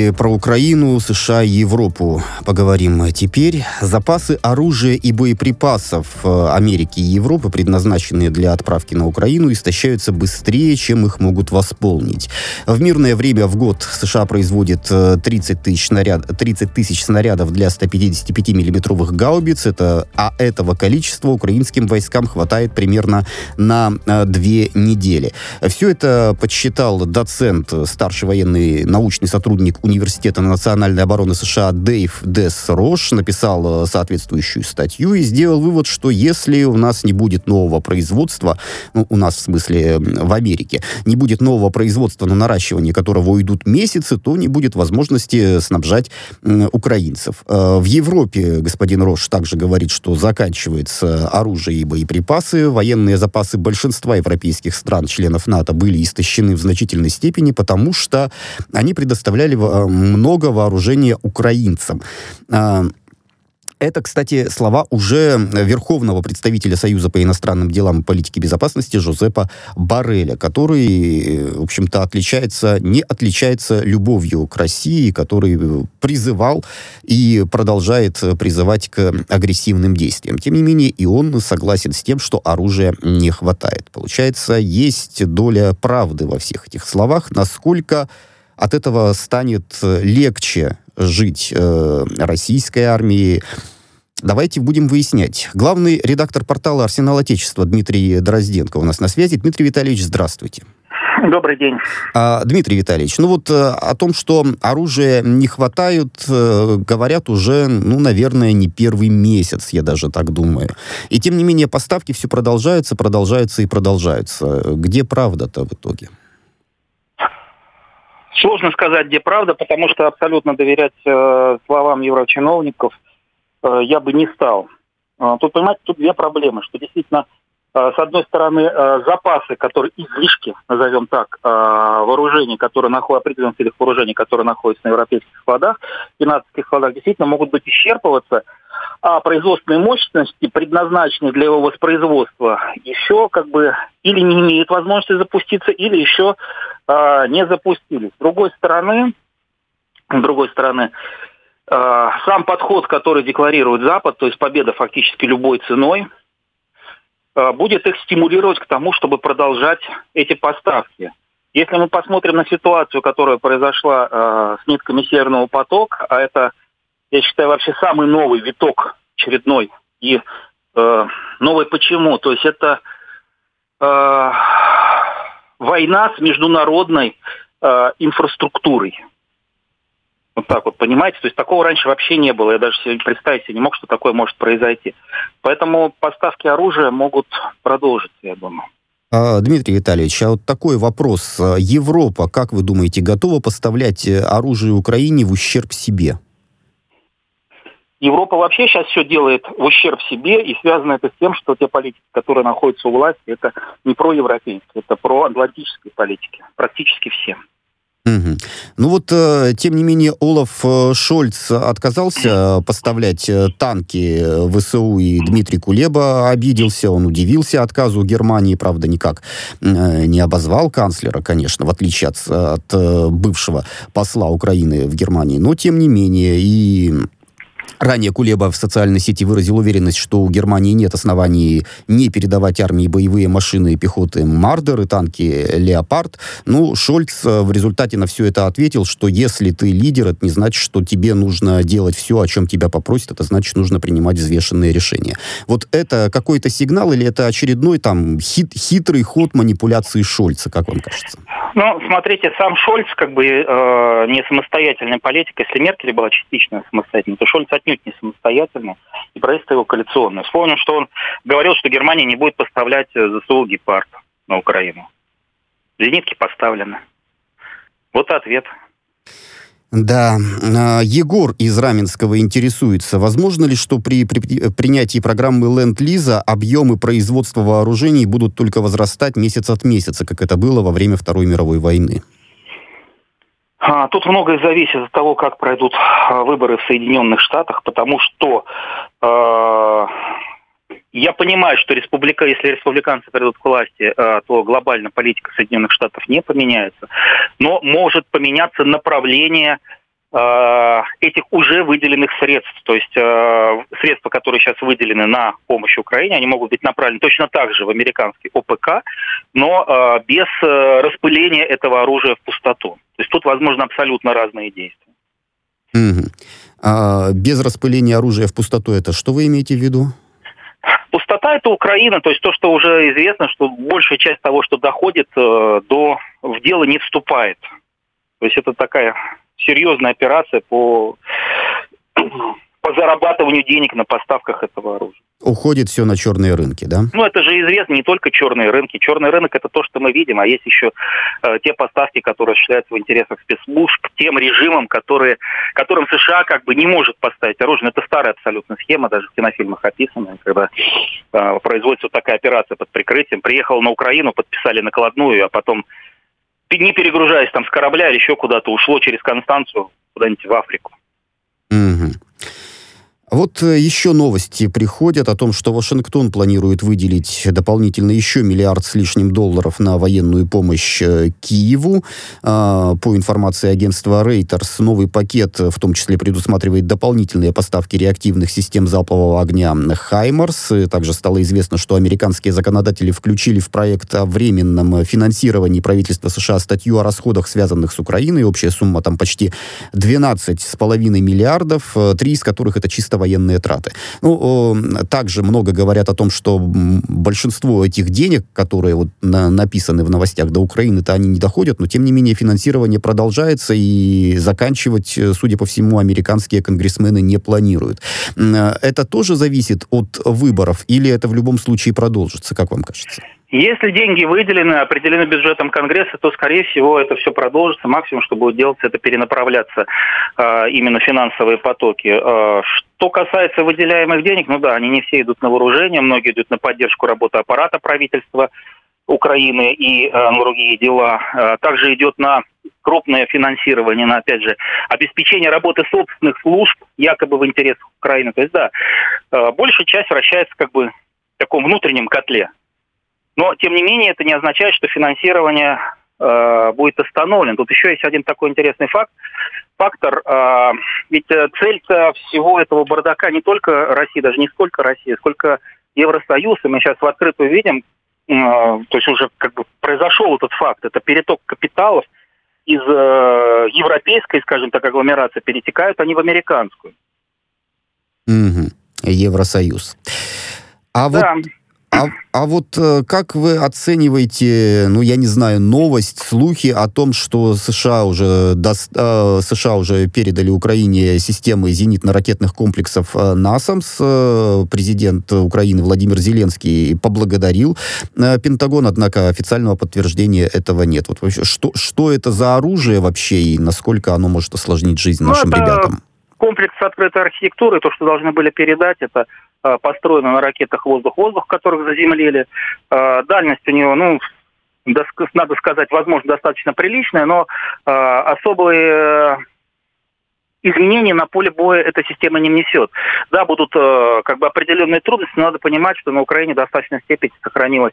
Давайте про Украину, США и Европу поговорим теперь. Запасы оружия и боеприпасов Америки и Европы, предназначенные для отправки на Украину, истощаются быстрее, чем их могут восполнить. В мирное время в год США производит 30 тысяч снарядов для 155-миллиметровых гаубиц. Этого количества украинским войскам хватает примерно на 2 недели. Все это подсчитал доцент, старший военный научный сотрудник Университета национальной обороны США Дэйв Десс-Рош, написал соответствующую статью и сделал вывод, что если у нас не будет нового производства, у нас в смысле в Америке, не будет нового производства, на наращивание которого уйдут месяцы, то не будет возможности снабжать украинцев. В Европе господин Рош также говорит, что заканчивается оружие и боеприпасы. Военные запасы большинства европейских стран, членов НАТО, были истощены в значительной степени, потому что они предоставляли много вооружения украинцам. Это, кстати, слова уже верховного представителя Союза по иностранным делам и политике безопасности Жозепа Борреля, который, в общем-то, не отличается любовью к России, который призывал и продолжает призывать к агрессивным действиям. Тем не менее, и он согласен с тем, что оружия не хватает. Получается, есть доля правды во всех этих словах. Насколько от этого станет легче жить российской армии? Давайте будем выяснять. Главный редактор портала «Арсенал Отечества» Дмитрий Дрозденко у нас на связи. Дмитрий Витальевич, здравствуйте. Добрый день. Дмитрий Витальевич, о том, что оружия не хватает, говорят уже, наверное, не первый месяц, я даже так думаю. И тем не менее поставки все продолжаются и продолжаются. Где правда-то в итоге? Сложно сказать, где правда, потому что абсолютно доверять словам еврочиновников я бы не стал. Тут, понимаете, тут две проблемы, что действительно, с одной стороны, запасы, которые излишки, назовем так, вооружений, определенных видов вооружений, которые находятся на европейских складах и натовских складах, действительно могут быть исчерпываться, а производственные мощности, предназначенные для его воспроизводства, еще или не имеют возможности запуститься, или еще не запустились. С другой стороны, сам подход, который декларирует Запад, то есть победа фактически любой ценой, будет их стимулировать к тому, чтобы продолжать эти поставки. Если мы посмотрим на ситуацию, которая произошла с нитками Северного потока, а это, я считаю, вообще самый новый виток очередной, и новый почему? То есть это война с международной инфраструктурой. Вот так вот, понимаете? То есть такого раньше вообще не было. Я даже себе представить себе не мог, что такое может произойти. Поэтому поставки оружия могут продолжиться, я думаю. Дмитрий Витальевич, а вот такой вопрос. Европа, как вы думаете, готова поставлять оружие Украине в ущерб себе? Европа вообще сейчас все делает в ущерб себе, и связано это с тем, что те политики, которые находятся у власти, это не проевропейские, это проатлантические политики. Практически все. Угу. Тем не менее, Олаф Шольц отказался поставлять танки ВСУ, и Дмитрий Кулеба обиделся, он удивился отказу Германии, правда, никак не обозвал канцлера, конечно, в отличие от бывшего посла Украины в Германии, но тем не менее, и ранее Кулеба в социальной сети выразил уверенность, что у Германии нет оснований не передавать армии боевые машины и пехоты «Мардер» и танки «Леопард». Шольц в результате на все это ответил, что если ты лидер, это не значит, что тебе нужно делать все, о чем тебя попросят, это значит, нужно принимать взвешенные решения. Вот это какой-то сигнал или это очередной хитрый ход манипуляции Шольца, как вам кажется? Смотрите, сам Шольц не самостоятельный политик. Если Меркель была частично самостоятельной, то Шольц отнюдь не самостоятельный, и правительство его коалиционное. Вспомним, что он говорил, что Германия не будет поставлять ЗСУ «Гепард» на Украину. Зенитки поставлены. Вот ответ. Да, Егор из Раменского интересуется, возможно ли, что при принятии программы Ленд-Лиза объемы производства вооружений будут только возрастать месяц от месяца, как это было во время Второй мировой войны? Тут многое зависит от того, как пройдут выборы в Соединенных Штатах, потому что я понимаю, что если республиканцы придут к власти, то глобально политика Соединенных Штатов не поменяется, но может поменяться направление этих уже выделенных средств. То есть средства, которые сейчас выделены на помощь Украине, они могут быть направлены точно так же в американский ОПК, но без распыления этого оружия в пустоту. То есть тут возможны абсолютно разные действия. Без распыления оружия в пустоту, это что вы имеете в виду? Пустота – это Украина, то есть то, что уже известно, что большая часть того, что доходит, в дело не вступает. То есть это такая серьезная операция по зарабатыванию денег на поставках этого оружия. Уходит все на черные рынки, да? Ну, это же известно, не только черные рынки. Черный рынок – это то, что мы видим, а есть еще те поставки, которые осуществляются в интересах спецслужб, тем режимам, которым США как бы не может поставить оружие. Это старая абсолютно схема, даже в кинофильмах описанная, когда производится вот такая операция под прикрытием. Приехал на Украину, подписали накладную, а потом, не перегружаясь там с корабля или еще куда-то, ушло через Констанцию куда-нибудь в Африку. Угу. Вот еще новости приходят о том, что Вашингтон планирует выделить дополнительно еще $1 миллиард с лишним на военную помощь Киеву. По информации агентства Reuters, новый пакет в том числе предусматривает дополнительные поставки реактивных систем залпового огня «Хаймарс». Также стало известно, что американские законодатели включили в проект о временном финансировании правительства США статью о расходах, связанных с Украиной. Общая сумма там почти 12,5 миллиардов, 3 из которых это чисто военные траты. Также много говорят о том, что большинство этих денег, которые вот написаны в новостях, до Украины-то они не доходят, но тем не менее финансирование продолжается, и заканчивать, судя по всему, американские конгрессмены не планируют. Это тоже зависит от выборов, или это в любом случае продолжится, как вам кажется? Если деньги выделены, определены бюджетом Конгресса, то, скорее всего, это все продолжится. Максимум, что будет делаться, это перенаправляться именно финансовые потоки. Что касается выделяемых денег, ну да, они не все идут на вооружение, многие идут на поддержку работы аппарата правительства Украины и другие дела. Также идет на крупное финансирование, на, опять же, обеспечение работы собственных служб, якобы в интересах Украины. То есть, да, большая часть вращается как бы в таком внутреннем котле. Но, тем не менее, это не означает, что финансирование будет остановлено. Тут еще есть один такой интересный фактор. Ведь цель всего этого бардака не только Россия, даже не сколько Россия, сколько Евросоюз. И мы сейчас в открытую видим, то есть уже как бы произошел этот факт. Это переток капиталов из европейской, скажем так, агломерации, перетекают они в американскую. Евросоюз. Да. Вот как вы оцениваете, я не знаю, новость, слухи о том, что США уже передали Украине системы зенитно-ракетных комплексов «Насамс». Президент Украины Владимир Зеленский поблагодарил Пентагон, однако официального подтверждения этого нет. Вот вообще, что это за оружие вообще и насколько оно может осложнить жизнь нашим ребятам? Комплекс открытой архитектуры, то, что должны были передать, это построено на ракетах воздух-воздух, которых заземлили. Дальность у него, надо сказать, возможно, достаточно приличная, но особые изменения на поле боя эта система не внесет. Да, будут как бы определенные трудности, но надо понимать, что на Украине в достаточной степени сохранилась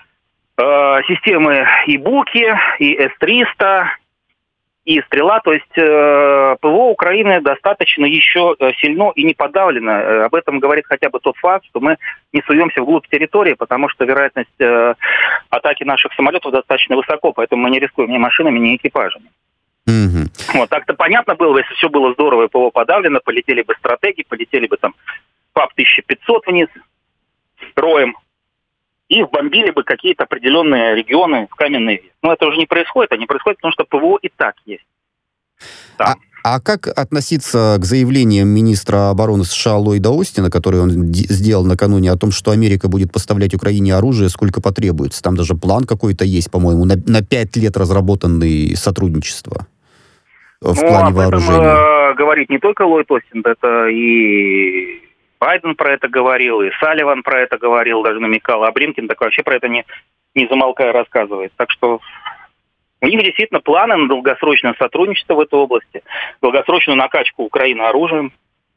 системы и Буки, и С-300, и «Стрела», то есть ПВО Украины достаточно еще сильно и не подавлено. Об этом говорит хотя бы тот факт, что мы не суемся вглубь территории, потому что вероятность атаки наших самолетов достаточно высоко, поэтому мы не рискуем ни машинами, ни экипажами. Вот, так-то понятно было, если все было здорово и ПВО подавлено, полетели бы стратеги, полетели бы там ПАП-1500 вниз роем, и бомбили бы какие-то определенные регионы в каменный век. Но это уже не происходит, потому что ПВО и так есть. Да. А как относиться к заявлениям министра обороны США Ллойда Остина, который он сделал накануне о том, что Америка будет поставлять Украине оружие, сколько потребуется? Там даже план какой-то есть, по-моему, на 5 лет разработанный сотрудничество в плане вооружения. Об этом говорит не только Ллойд Остин, это и Байден про это говорил, и Салливан про это говорил, даже намекал, а Блинкен так вообще про это не замолкая рассказывает. Так что у них действительно планы на долгосрочное сотрудничество в этой области, долгосрочную накачку Украины оружием.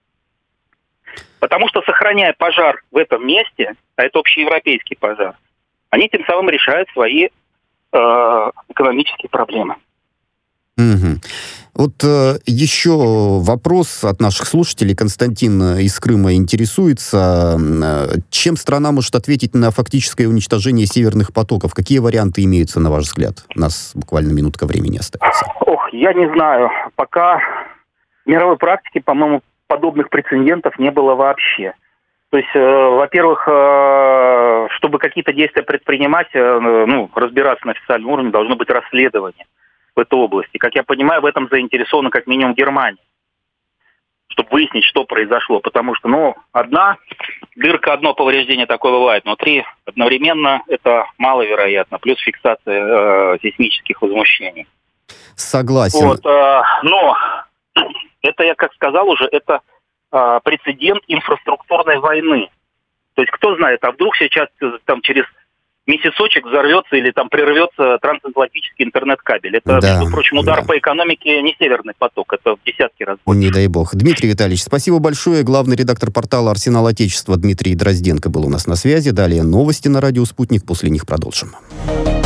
Потому что, сохраняя пожар в этом месте, а это общеевропейский пожар, они тем самым решают свои экономические проблемы. Мгм. Вот еще вопрос от наших слушателей. Константин из Крыма интересуется, чем страна может ответить на фактическое уничтожение северных потоков? Какие варианты имеются, на ваш взгляд? У нас буквально минутка времени остается. Ох, я не знаю. Пока в мировой практике, по-моему, подобных прецедентов не было вообще. То есть, во-первых, чтобы какие-то действия предпринимать, разбираться на официальном уровне, должно быть расследование в этой области. Как я понимаю, в этом заинтересована как минимум Германия, чтобы выяснить, что произошло. Потому что, одна дырка, одно повреждение такое бывает, но 3 одновременно это маловероятно. Плюс фиксация сейсмических возмущений. Согласен. Вот, но это, я как сказал уже, это прецедент инфраструктурной войны. То есть, кто знает, а вдруг сейчас там через месяцочек взорвется или там прервется трансатлантический интернет-кабель. Это, между прочим, удар по экономике не Северный поток, это в десятки раз больше. Не дай бог. Дмитрий Витальевич, спасибо большое. Главный редактор портала «Арсенал Отечества» Дмитрий Дрозденко был у нас на связи. Далее новости на радио «Спутник», после них продолжим.